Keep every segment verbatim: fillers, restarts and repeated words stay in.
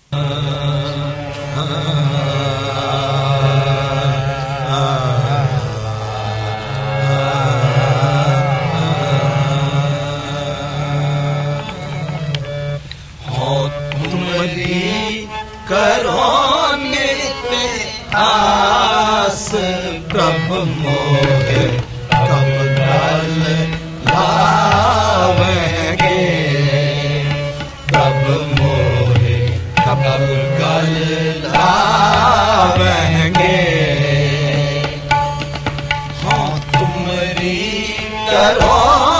प्रभु मोहे कब गल लावेंगे, प्रभु मोहे कब गल लावेंगे। हाँ तुमरी करो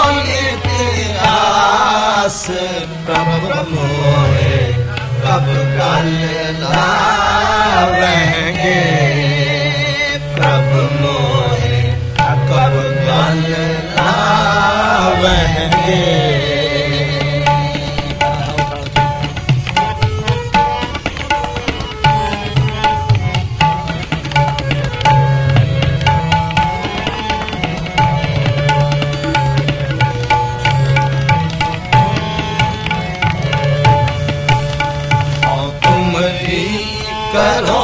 आस, प्रभु मोहे कब गल लावेंगे, प्रभु मोहे कब गल लावेंगे। तुमरी करो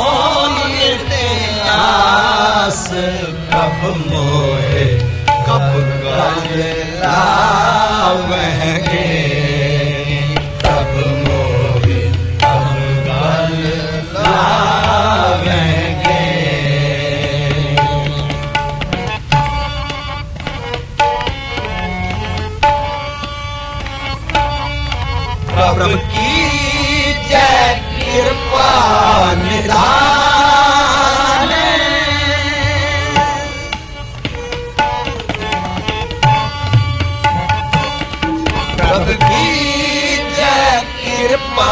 प्रभु मोहे कब गल लावेंगे, प्रभु मोहे कब गल लावेंगे। प्रभु की जय कृपा निधान, प्रभु की जय कृपा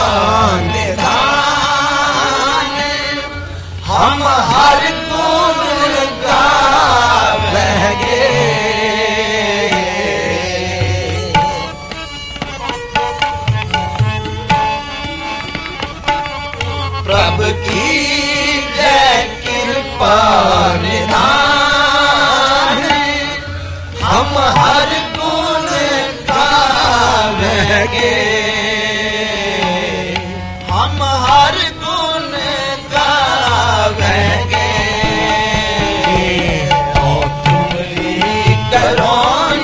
निधान, हम हर गुण गावेंगे। प्रभु की जय कृपा निधान, हम हर गुण गावेंगे, हम हर गुण गावेंगे। और तुमरी करो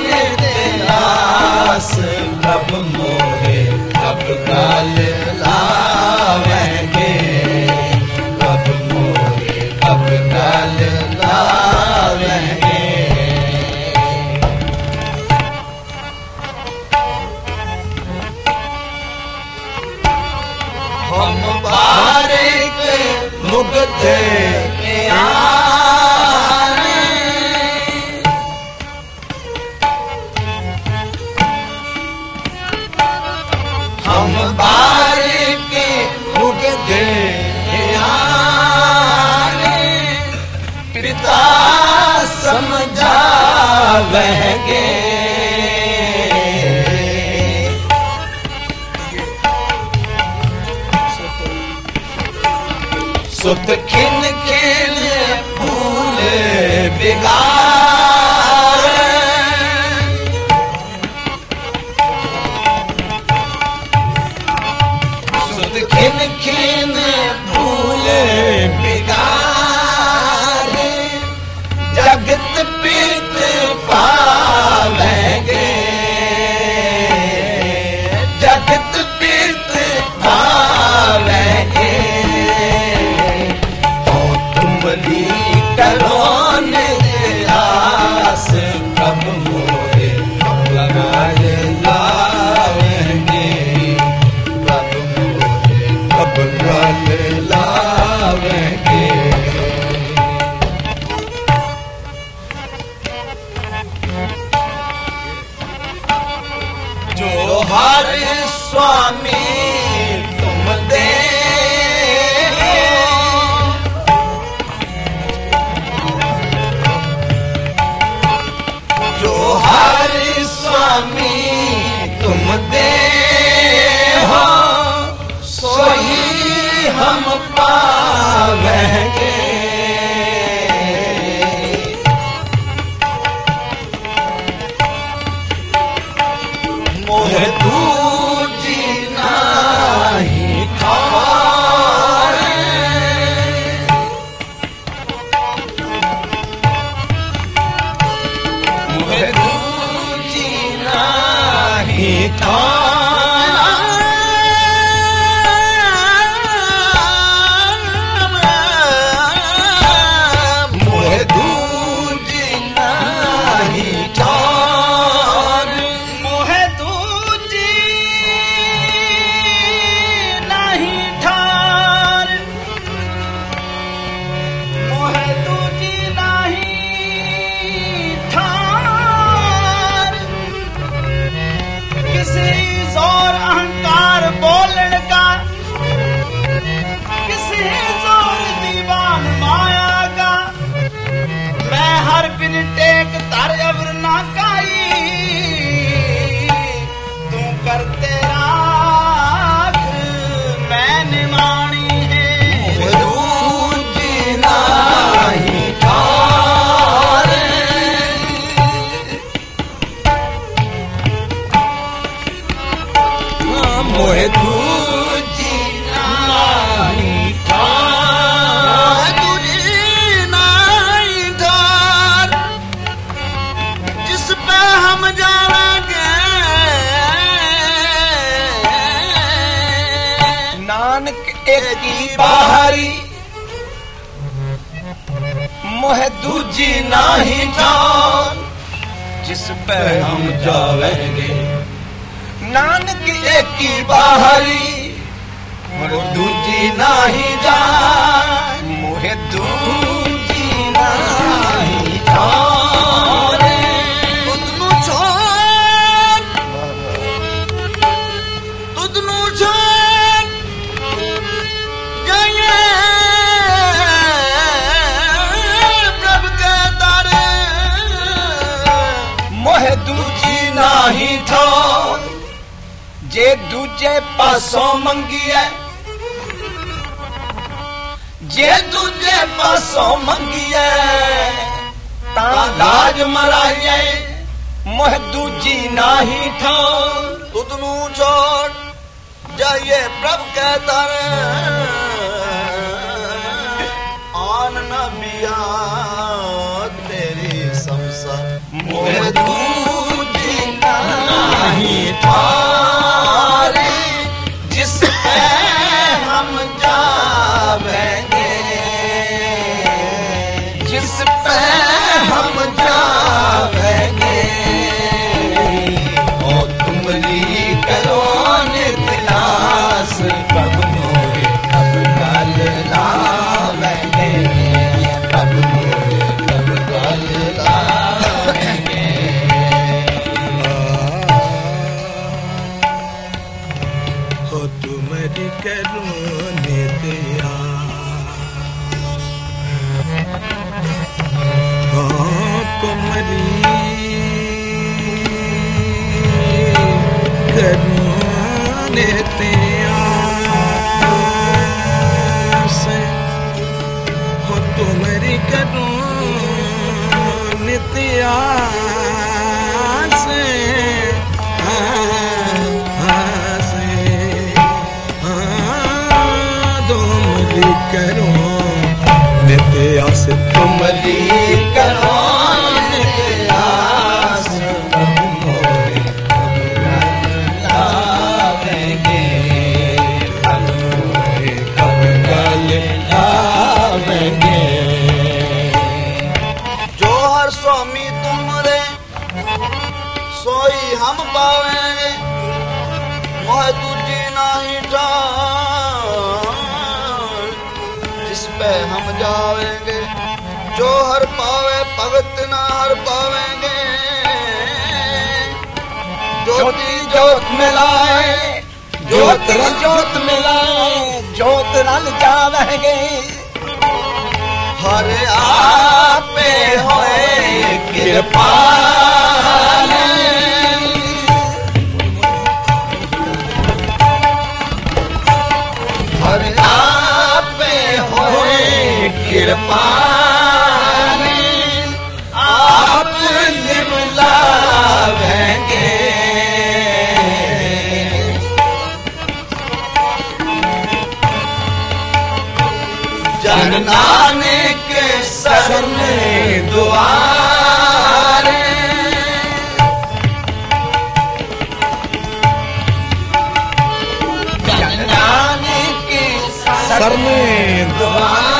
निरास, प्रभु मोहे कब गल लावेंगे, प्रभु मोहे कब गल लावेंगे। हम बारिक मुग्ध आने, हम बारिक मुग्ध आने, पिता समझावेंगे। सुत खिन खिन फूल बिगाड़, सुत खिन खिन फूल बिगाड़, जगत पीत पावेंगे, जगत पीत पावेंगे। तुमरी करो निरास, प्रभु मोहे कब गल लावेंगे, प्रभु मोहे कब गल लावेंगे। जो हर स्वामी तुम दे, हर स्वामी तुम दे हो, सोही हम पावेंगे। मोहे दूजी नाही खावा, निमाणी है दूजी नाही मोहे दूजी नाही दूजी नाही ठार जिस पे हम जाएंगे नानक एक की बाहरी मोहे दूजी नाही ठार जिस पे हम जाएंगे नानक एक की बाहरी और दूजी नाही जाए मोहे दूजी नाही जाए तुदनु छोड़ तुदनु छोड़ जाइए प्रभु के तारे मोहे दूजी नाही छोड़ जे दूजे पासों मंगी है जे दूजे पासों मंगी है ता लाज मराइए मोह दूजी नाही ठार तुदनु छोड़ जाइए प्रभु के तारे आन नबिया तेरी संसार मोह दूजी नाही ठार जिस पे हम जावेंगे जिस पे हम जावेंगे ओ तुमरी करो नितलास प्रभु मोरे कब गल लावेंगे प्रभु मोरे कब गल लावेंगे तुमरी करूने दिया तुमरी करूने दिया से हो तुमरी करूने दिया से करो नित्य आस तुमरी करो नित्य आस प्रभु मोरे लावेंगे प्रभु मोरे कब गल लावेंगे जो हर स्वामी तुमरे सोई हम पावेंगे मोह दूजी नाही ठार पे हम जावेंगे जो हर पावे भगत ना हर पावेंगे ज्योति ज्योत मिलाए ज्योत रल ज्योत मिलाए ज्योत रल जावेंगे हर आपे होए कृपाल हर आपे होए कृपाल आप निमलावेंगे जन नानक शरण द्वारे जन नानक शरण द्वारे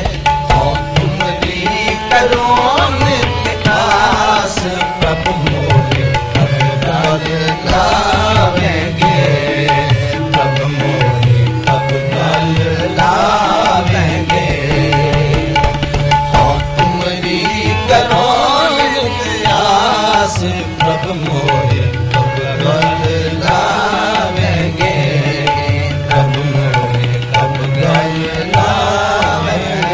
प्रभु प्रभु मोहे कब बतलावेंगे, प्रभु मोहे कब बतलावेंगे।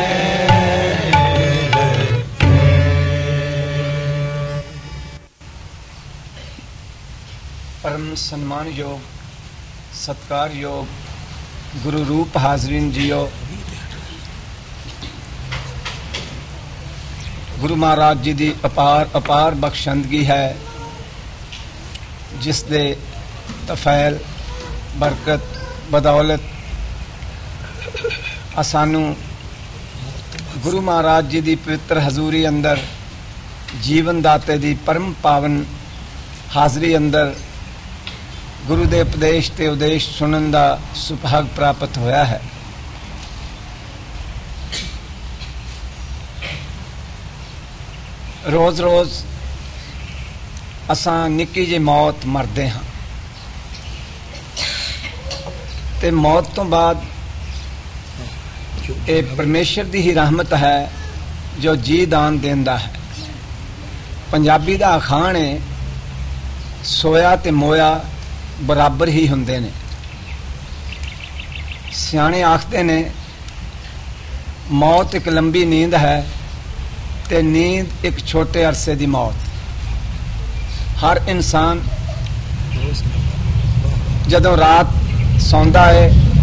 परम सम्मान योग सत्कार योग गुरु रूप हाजरीन जियो, गुरु महाराज जी की अपार अपार बख्शंदगी है, जिस दे तफैल बरकत बदौलत असानू गुरु महाराज जी की पवित्र हजूरी अंदर जीवन दाते की परम पावन हाजरी अंदर गुरु दे उपदेश ते उदेश सुनन का सुभाग प्राप्त होया है। रोज रोज असां निक्की जी मौत मरदे हाँ ते मौत तो बाद ये परमेश्वर की ही रहमत है जो जी दान देंदा है। पंजाबी दा अखाण है सोया ते मोया बराबर ही हुंदे ने। सियाणे आखते ने मौत एक लंबी नींद है ते नींद एक छोटे अरसे दी मौत। हर इंसान जदों रात सौंदा है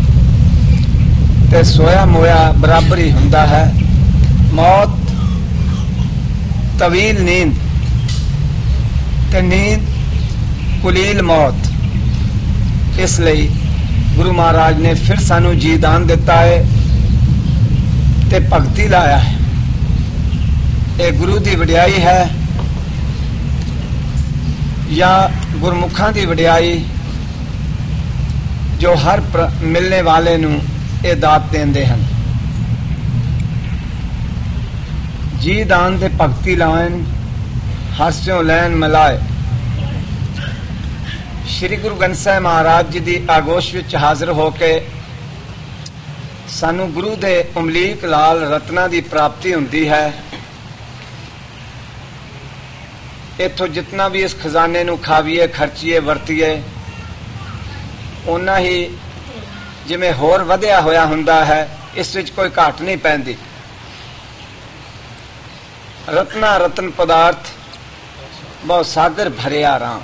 ते सोया मोया बराबर ही हुंदा है। मौत तवील नींद ते नींद कुलील मौत। इसलिए गुरु महाराज ने फिर सानू जी दान दिता है ते भगती लाया है। ये गुरु की वडियाई है या गुरमुखा की वडियाई जो हर मिलने वाले नू ये दात देंदे हैं। जी दान ते भगती लाइन हास्यों लैन मिलाए। श्री गुरु ग्रंथ साहिब महाराज जी की आगोश विच हाजिर होके सानू गुरु दे उमलीक लाल रत्ना की प्राप्ति हुंदी है। इथों जितना भी इस खजाने नू खावीए खर्चीए वरतीए उन्ना ही जिवें होर वधिया होया हुंदा है। इस विच कोई घाट नहीं पैंदी। रत्ना रतन पदार्थ बहुत सागर भरिया राम।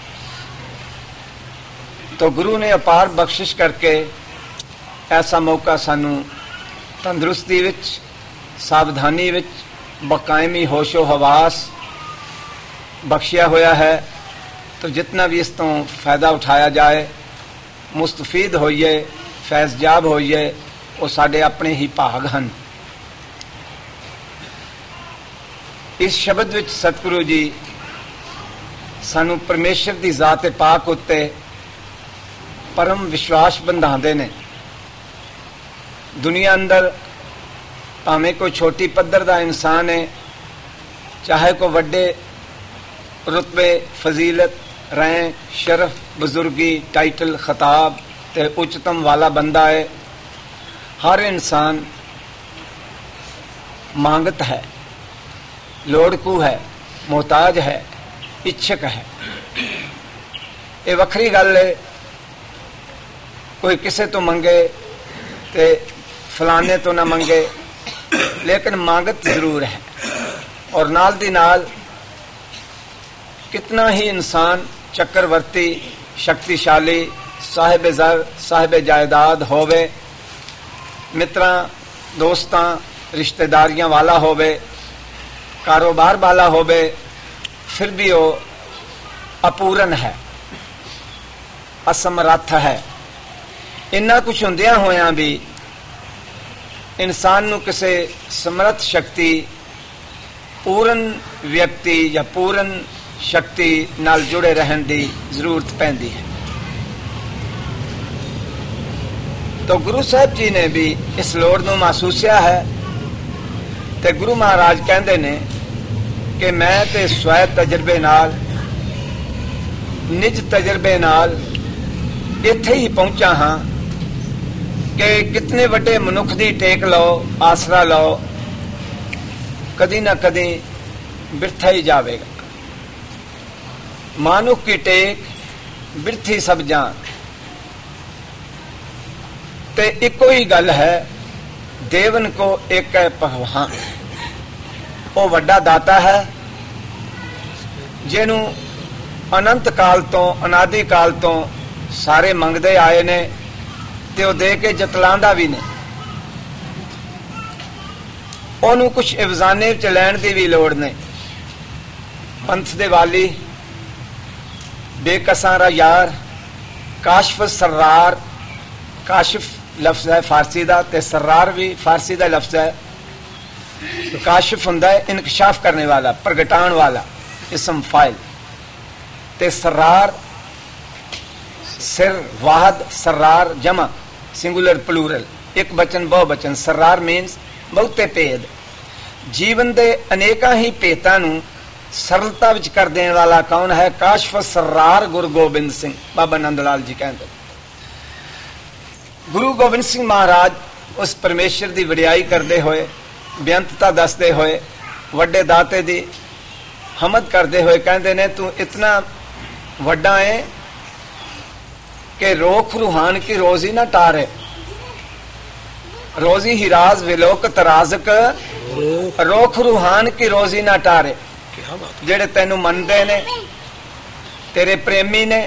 तो गुरु ने अपार बख्शिश करके ऐसा मौका सानू तंदुरुस्ती विच सावधानी विच बकायमी होशो हवास बख्शिया होया है। तो जितना भी इस तो फायदा उठाया जाए मुस्तफीद होइए फैज़याब होइए वो साडे अपने ही भाग हैं। इस शब्द विच सतगुरु जी सानू परमेश्वर की जात पाक उत्ते परम विश्वास बंधाते ने। दुनिया अंदर भावें कोई छोटी पद्धर का इंसान है चाहे कोई वड्डे रुतबे फजीलत रैंक शरफ बुजुर्गी टाइटल खिताब ते उच्चतम वाला बंदा है। हर इंसान मांगत है, लोड़कू है, मोहताज है, इच्छक है। ये वखरी गल है कोई किसे तो मंगे ते फलाने तो ना मंगे, लेकिन मांगत जरूर है। और नाल दी नाल कितना ही इंसान चक्रवर्ती शक्तिशाली साहिब जर साहिब जायदाद होवे, मित्रां दोस्तां रिश्तेदारियां वाला होवे, कारोबार वाला होवे, फिर भी वो अपूरन है, असमर्थ है। इन्ना कुछ हुंदियां होया भी इंसान नू किसी समर्थ शक्ति पूरन व्यक्ति या पूरन शक्ति नाल जुड़े रहन की जरूरत पैंदी है। तो गुरु साहब जी ने भी इस लोड़ नू महसूसिया है। ते गुरु महाराज कहते ने कि मैं ते स्वै तजर्बे नाल निज तजर्बे नाल इत्थे ही पहुंचा हाँ कि कितने वड्डे मनुख दी टेक लो आसरा लो कदी ना कदी बिरथा ही जावेगा। मानुख की टेक बिरथी सब जान। ते इको ही गल है, देवन को एक है भगवान। वो वड्डा दाता है जिन्हों अनंत काल तो अनादि काल तो सारे मंगते आए ने ते वो दे के जतलांदा भी ने। ओनू कुछ इवजाने च लैण दी भी लोड़ नहीं। पंथ दे वाली, बेकसारा यार, काशिफ सर्रार। काशिफ लफ्ज है फारसी दा ते सर्रार भी फारसी दा लफ्ज है। तो काशिफ हुंदा है इनकशाफ करने वाला, प्रगटाण वाला, इसम फाइल। ते सर्रार सिर वाहद, सर्रार जमा, सिंगुलर प्लूरल, एक बचन बहु बचन। सर्रार मीन्स बहुते भेद। जीवन दे अनेका ही भेदां नूं सरलता विच कर देने वाला कौन है? काशिफ सर्रार गुरु गोबिंद सिंह। बाबा नंद लाल जी कहते, गुरु गोबिंद सिंह महाराज उस परमेश्वर की वडियाई करते हुए, बेअंतता दसते हुए, वड्डे दाते की हमद करते हुए कहते ने, तू इतना वड्डा है कि रोख रूहान की रोजी ना टारे। रोजी हिराज विलोक तराजक, रोख रूहान की रोजी ना टारे। जेड़े तेनू मनदे ने, तेरे प्रेमी ने,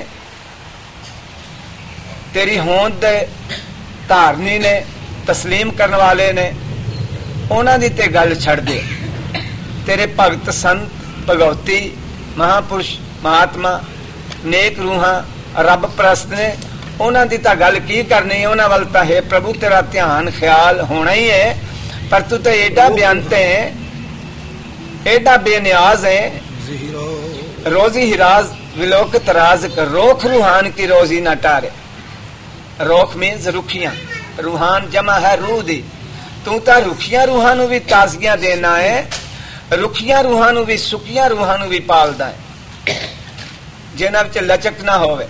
तेरी होंद दे धारनी ने, तस्लीम करने वाले ने, उन्हां दी ते गल छड़ दे। तेरे भगत संत भगवती महापुरुष महात्मा नेक रूहां रब परस्त ने, उन्हां दी तां गल की करनी। उन्हां वल तां है प्रभु तेरा ध्यान ख्याल होना ही है, पर तू तो एडा बेअंत है, एडा बेनियाज है। रोजी हिराज विलोक तराज कर, रोख रूहान की रोजी ना टारे। रोख मीन्स रुखियां, रूहान जमा है रूह दी। तू तो रुखियां रूहां नूं भी ताजगियां देना है, रुखियां रूहां नूं भी सुखियां रूहां नूं भी पालदा है, जिन्हां विच लचक ना होवे।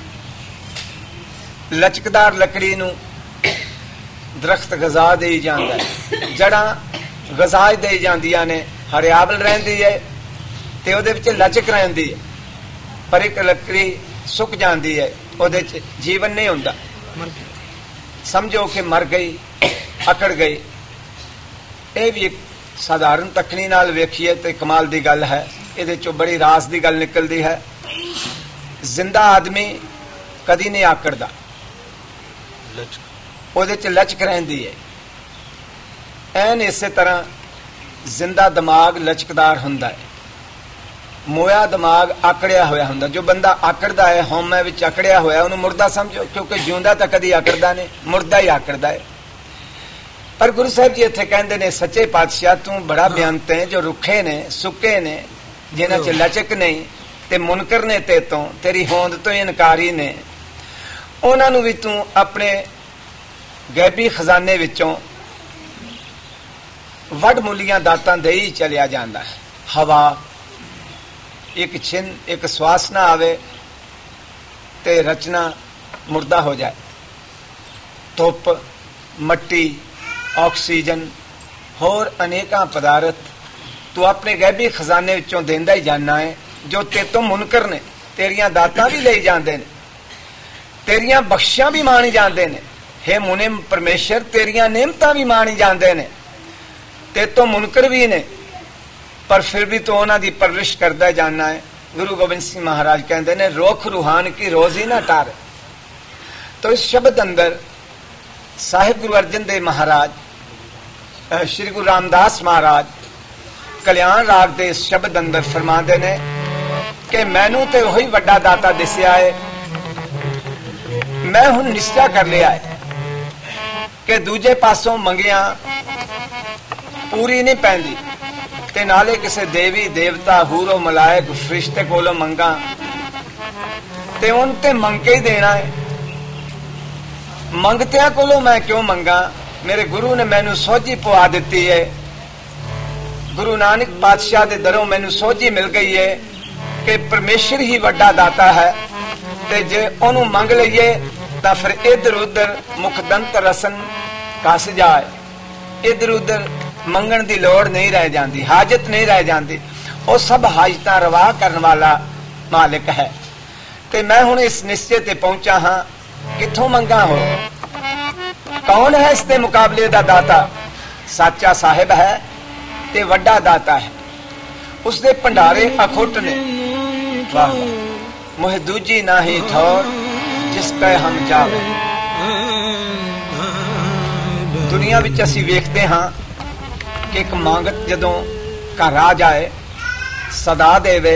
लचकदार लकड़ी नूं दरख्त गजा दे जांदा है, जड़ां गजा दे जांदियां ने, हरियावल रहिंदी है ते ओदे विच लचक रहिंदी है। पर एक लकड़ी सुक जांदी है, ओदे च जीवन नहीं हुंदा। समझो कि मर गई, अकड़ गई। यह भी एक साधारण तकनी नाल वेखिए तो कमाल दी गल है। इहदे चों बड़ी रास दी गल निकलदी है। जिंदा आदमी कदी नहीं आकड़दा, ओदे च लचक रहिंदी है। ऐन इसे तरह जिंदा दिमाग लचकदार हुंदा है, मोया दिमाग आकड़िया होया हुंदा। जो बंदा आकड़दा है, हौमे विच आकड़िया होया, उहनूं मुर्दा समझो, क्योंकि जिउंदा तां कदी आकड़दा नहीं, मुर्दा ही आकड़दा है। पर गुरु साहिब जी इत्थे कहंदे ने, सच्चे पातशाह तू बड़ा बेअंत है, जो रुखे ने सुके ने, जिन्हां च लचक नहीं, ते मुनकर ने ते तों, तेरी होंद तो इनकारी ने, उन्हां नूं भी तू अपने गैबी खजाने विचों वड मुलियां दातां दे ही चलिया जांदा है। हवा एक छिन, एक श्वास ना आवे ते रचना मुर्दा हो जाए। धुप, मट्टी, ऑक्सीजन होर अनेकां पदार्थ तू अपने गैबी खजाने विचों देंदा ही जाना है, जो तेतों मुनकर ने। तेरियां दातां भी ले जांदे ने, तेरियां बख्शियां भी माणी जांदे ने। हे मुनिम परमेश्वर, तेरियां नेमतां भी माणी जांदे ने, तेतों मुनकर भी ने, पर फिर भी तो उन्हां दी परवरिश करदा जाना है। गुरु गोबिंद सिंह महाराज कहते ने, रोख रूहान की रोजी ना टार। तो इस शब्द अंदर साहिब गुरु अर्जन देव महाराज, श्री गुरु रामदास महाराज कल्याण राग दे इस शब्द अंदर फरमाते ने कि मैनू ते वही वड्डा दाता दिसिया है, मैं हुण निश्चा कर लिया है कि दूजे पासों मंगिया पूरी नहीं पैंदी, ते नाले किसे देवी देवता हूरो मलायक फरिश्ते कोलों मंगा ते उन ते मंग के ही देना है। मंगतिया कोलों मैं क्यों मंगा? मेरे गुरु ने मैनू सोझी पवा दी है। गुरु नानक पातशाह दे दरों मैनू सोझी मिल गई है कि परमेश्वर ही वड्डा दाता है, ते जे ओनू मंग लईए तां फिर इधर उधर मुखदंत रसन कस जाए, इधर उधर मंगण दी लोड़ नहीं रह जाती, हाजत नहीं रह जाती। वो सब हाजत रवा करने वाला मालिक है। ते मैं हुण इस निश्चय ते पहुंचा हाँ, किथों मंगा हो? कौन है इसके मुकाबले दा दाता? साचा साहिब है ते वड्डा दाता है। उसदे भंडारे अखुट ने। वाह, मोह दूजी ना ही ठौर जिस पे हम जावे। दुनिया विच असीं वेखदे हां कि एक मंगत जदों घर आ जाए, सदा देवे,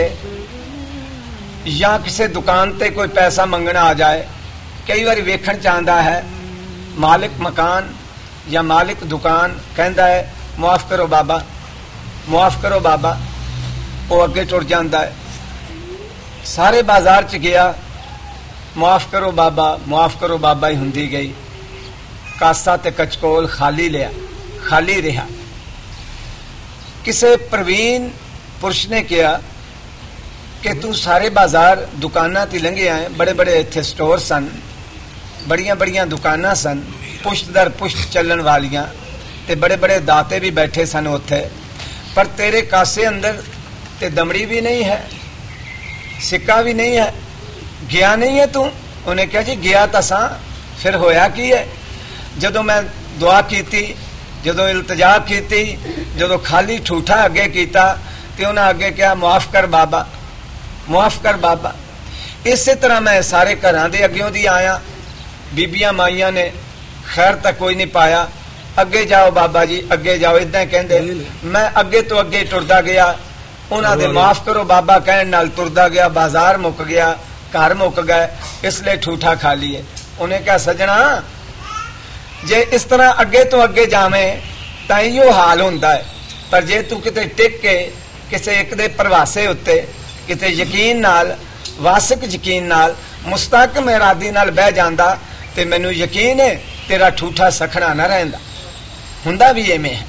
या किसी दुकान ते कोई पैसा मंगना आ जाए, कई बार वेखण चाहता है मालिक मकान या मालिक दुकान कहता है मुआफ करो बाबा, मुआफ करो बाबा, वो अगे टुर जाता है। सारे बाजार च गया, मुआफ करो बाबा, मुआफ करो बाबा ही हुंदी गई। कासा ते कचकोल खाली लिया, खाली रहा। किसे प्रवीण पुरुष ने कहा कि तू सारे बाजार दुकाना ते लंघे आए, बड़े बड़े इत्थे स्टोर सन, बड़िया बड़िया दुकाना सन, पुष्ट दर पुष्ट चलन वालियां, ते बड़े बड़े दाते भी बैठे सन उत्थे, पर तेरे कासे अंदर ते दमड़ी भी नहीं है, सिक्का भी नहीं है, गया नहीं है तू? उन्हें कहा जी गया तो सा, फिर होया की है? जदों मैं दुआ कीती, जदों इल्तजा कीती, जदों खाली ठूठा अगे कीता, ते उन्हें अगे कहा मुआफ कर बाबा, मुआफ कर बाबा। इस तरह मैं सारे घरां दे अग्यों दी आया, बीबियां माइयां ने खैर तक कोई नहीं पाया। अगे जाओ बाबा जी, अगे जाओ, इदा कहते। मैं अगे तो अगे टुरदा गया, उन्हां दे माफ करो बाबा कहण नाल तुरदा गया। बाजार मुक गया, घर मुक गए, इसलिए ठूठा खा लिए। उन्हें क्या सजना, जे इस तरह अगे तो अगे जावें तां इहो हाल हुंदा है, पर जे तू किते टिक के किसी एक दे प्रवासे उत्ते किते यकीन नाल, वासिक यकीन नाल, मुस्तहकम इरादी नाल बह जांदा, ते मैनू यकीन है तेरा ठूठा सखना ना रहिंदा। हुंदा भी इवें है।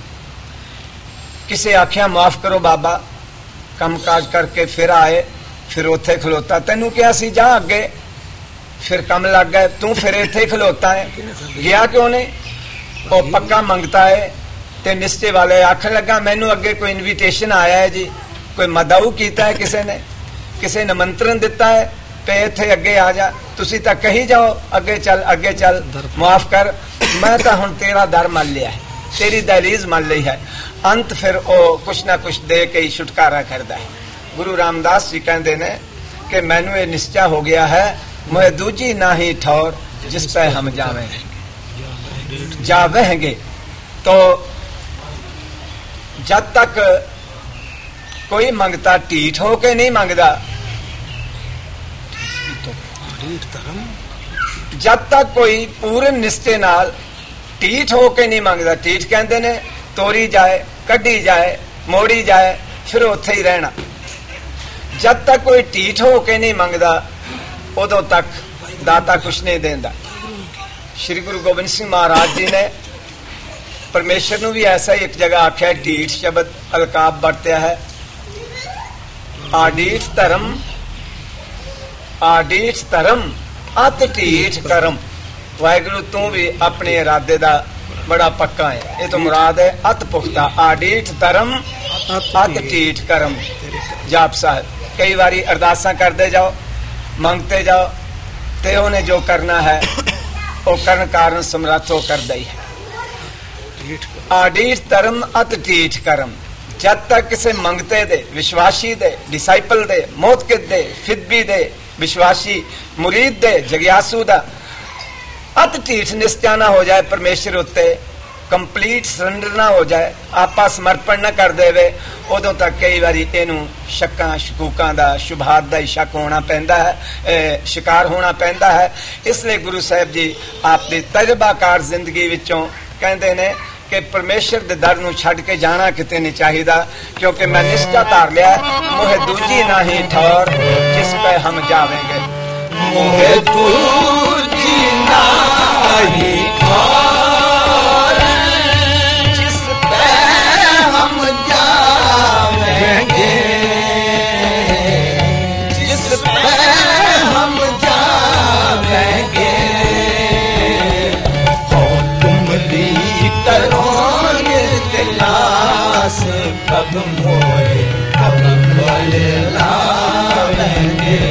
किसे आख्या माफ करो बाबा, कम काज करके फिर आए, फिर उत्थे खलोता, तेनू क्या सी जा अगे, फिर कम लग गए, तू फिर इत्थे खलोता है, गया क्यों नहीं? वो पक्का मंगता है। ते निश्चय वाले आखन लगा मैनू अगे कोई इनविटेशन आया है जी, कोई मदाऊ कीता है किसी ने, किसी ने निमंत्रण दिता है पे इत्थे अगे आ जा, तुसी तां कही जाओ अगे चल, अगे चल, माफ कर, मैं तां हुण तेरा दर मन लिया है, तेरी दहलीज मन ली है। अंत फिर ओ कुछ ना कुछ दे के ही छुटकारा करता है। गुरु रामदास जी कहते ने कि मैनू ये निश्चय हो गया है, मोह दूजी ना ही ठौर जिस पे हम जावेंगे, जावेंगे। तो जब तक कोई मंगता ढीठ होके नहीं मंगदा, जब तक कोई पूर्ण निश्चय नाल ढीठ होके नहीं मंगदा, ढीठ कहते ने तोरी जाए, कढ़ी जाए, मोड़ी जाए, फिर उत्थे ही रहना। जब तक कोई ढीठ होके नहीं मंगदा, उदों तक दाता कुछ नहीं देंदा। श्री गुरु गोबिंद सिंह महाराज जी ने परमेश्वर नू भी ऐसा ही एक जगह आख्या, ढीठ शब्द अलकाब बरत्या है। आडीठ धर्म, आडीठ धर्म, अत ढीठ करम। वाहिगुरु तू भी अपने इरादे दा बड़ा पक्का है, ये तो मुराद है अत पुख्ता। आडीठ धर्म, अत ढीठ करम। जाप साहब कई बारी अरदासा करते जाओ, मंगते जाओ, ते उन्हें जो करना है वो करन कारण समर्थ हो करदा ही है। आडीठ धर्म, अत ढीठ करम। जब तक किसी मंगते दे, विश्वासी दे, डिसाइपल दे, मोतकिद दे, फिदबी दे, विश्वासी मुरीद दे, जग्यासू दा अत ढीठ निश्चय ना हो जाए, परमेश्वर उत्ते कंप्लीट सरेंडर ना हो जाए, आपा समर्पण ना कर देवे, उदों तक कई बारी इनू शक्कां शकूकां दा, शुभात दा ही शक होना पैंदा है, शिकार होना पैंदा है। इसलिए गुरु साहिब जी आपकी तजर्बाकार जिंदगी विचों कहते ने कि परमेश्वर दे दर नूं छड्ड के जाना किते नहीं चाहिदा, क्योंकि मैं निश्चय धार लिया, मोहे दूजी ना ही ठौर जिस पे हम जावेंगे। मोहे दूजी ना ही ठौर जिस पे हम जावेंगे, जिस पे हम जावेंगे। हो तुम दी करोगे दिलास, कब मोए कब बोले लावेंगे।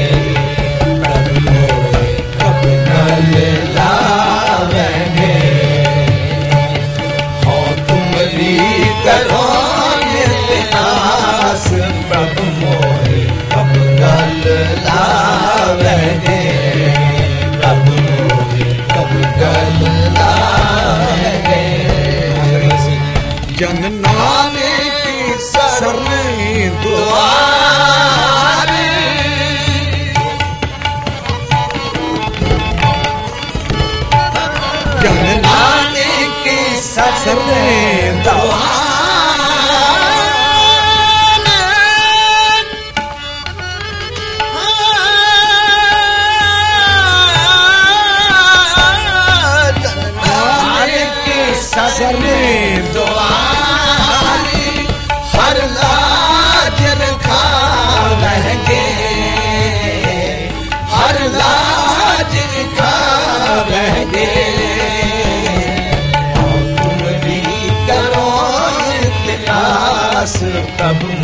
ਪ੍ਰਭ